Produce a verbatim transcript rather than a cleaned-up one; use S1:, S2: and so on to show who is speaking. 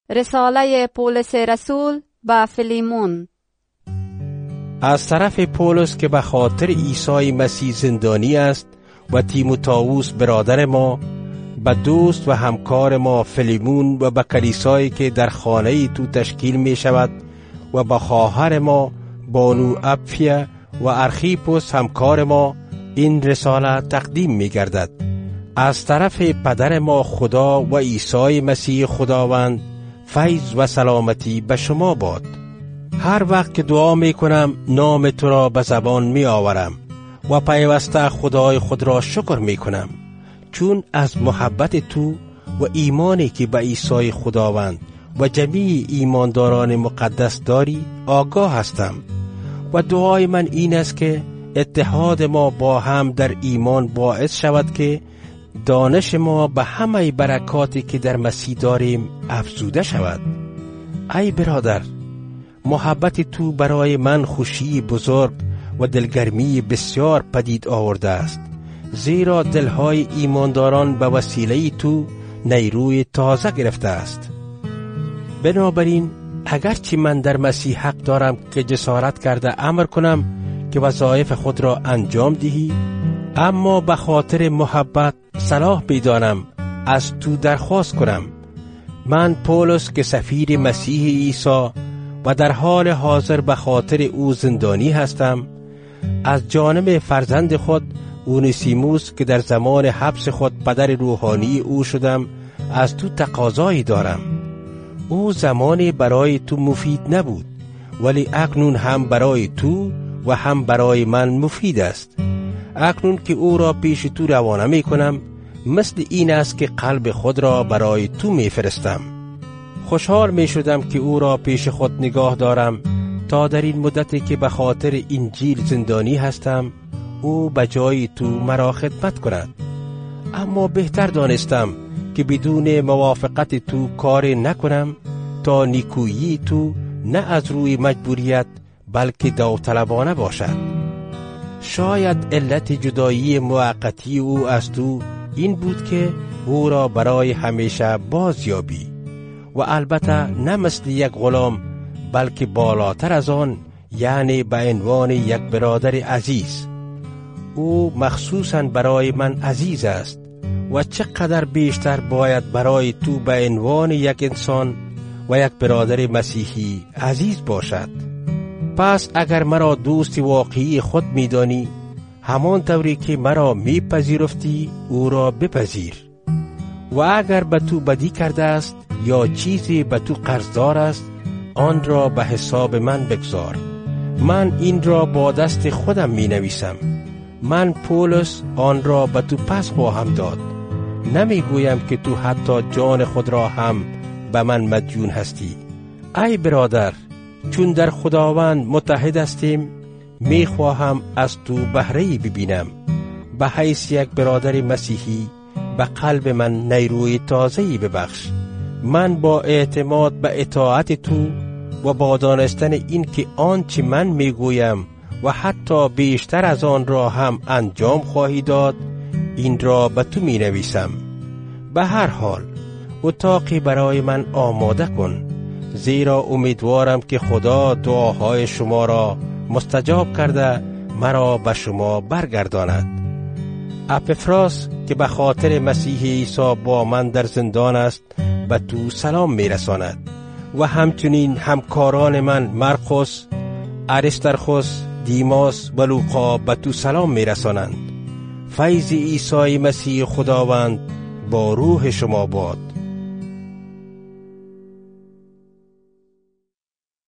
S1: رساله پولس رسول به فیلیمون.
S2: از طرف پولس که به خاطر عیسی مسیح زندانی است و تیموتائوس برادر ما، به دوست و همکار ما فیلیمون و به کلیسایی که در خانه تو تشکیل می شود و به خواهر ما بانو اپفیا و ارخیپوس همکار ما این رساله تقدیم می گردد. از طرف پدر ما خدا و عیسی مسیح خداوند فیض و سلامتی به شما باد. هر وقت که دعا می کنم نام تو را به زبان می آورم و پیوسته خدای خود را شکر می کنم، چون از محبت تو و ایمانی که به عیسی خداوند و جمیع ایمانداران مقدس داری آگاه هستم. و دعای من این است که اتحاد ما با هم در ایمان باعث شود که دانش ما به همه برکاتی که در مسیح داریم افزوده شود. ای برادر، محبت تو برای من خوشی بزرگ و دلگرمی بسیار پدید آورده است، زیرا دلهای ایمانداران به وسیله تو نیروی تازه گرفته است. بنابراین اگرچه من در مسیح حق دارم که جسارت کرده امر کنم که وظایف خود را انجام دهی، اما به خاطر محبت صلاح می‌دانم از تو درخواست کنم. من پولس که سفیر مسیح عیسی و در حال حاضر به خاطر او زندانی هستم، از جانب فرزند خود اونیسیموس که در زمان حبس خود پدر روحانی او شدم از تو تقاضایی دارم. او زمانی برای تو مفید نبود، ولی اکنون هم برای تو و هم برای من مفید است. اکنون که او را پیش تو روانه می کنم، مثل این است که قلب خود را برای تو می فرستم. خوشحال می شدم که او را پیش خود نگاه دارم تا در این مدتی که به خاطر انجیل زندانی هستم او به جای تو مرا خدمت کند. اما بهتر دانستم که بدون موافقت تو کار نکنم تا نیکویی تو نه از روی مجبوریت بلکه داوطلبانه باشد. شاید علت جدایی موقتی او از تو این بود که او را برای همیشه بازیابی، و البته نه مثل یک غلام بلکه بالاتر از آن، یعنی به عنوان یک برادر عزیز. او مخصوصاً برای من عزیز است و چقدر بیشتر باید برای تو به عنوان یک انسان و یک برادر مسیحی عزیز باشد. پس اگر مرا دوست واقعی خود می‌دانی، همان طوری که مرا میپذیرفتی او را بپذیر. و اگر به تو بدی کرده است یا چیزی به تو قرضدار است، آن را به حساب من بگذار. من این را با دست خودم می نویسم. من پولس آن را به تو پس خواهم داد. نمی گویم که تو حتی جان خود را هم به من مدیون هستی. ای برادر، چون در خداوند متحد هستیم، می خواهم از تو بهره‌ای ببینم. به حیث یک برادر مسیحی به قلب من نیروی تازه‌ای ببخش. من با اعتماد به اطاعت تو و با دانستن این که آنچه من می گویم و حتی بیشتر از آن را هم انجام خواهی داد، این را به تو می نویسم. به هر حال اتاقی برای من آماده کن، زیرا امیدوارم که خدا دعاهای شما را مستجاب کرده مرا به شما برگرداند. اپفراس که به خاطر مسیح عیسی با من در زندان است به تو سلام می رساند، و همچنین همکاران من مرقس، اریسترخوس، دیماس و لوقا به تو سلام می رسانند. فیض عیسی مسیح خداوند با روح شما باد.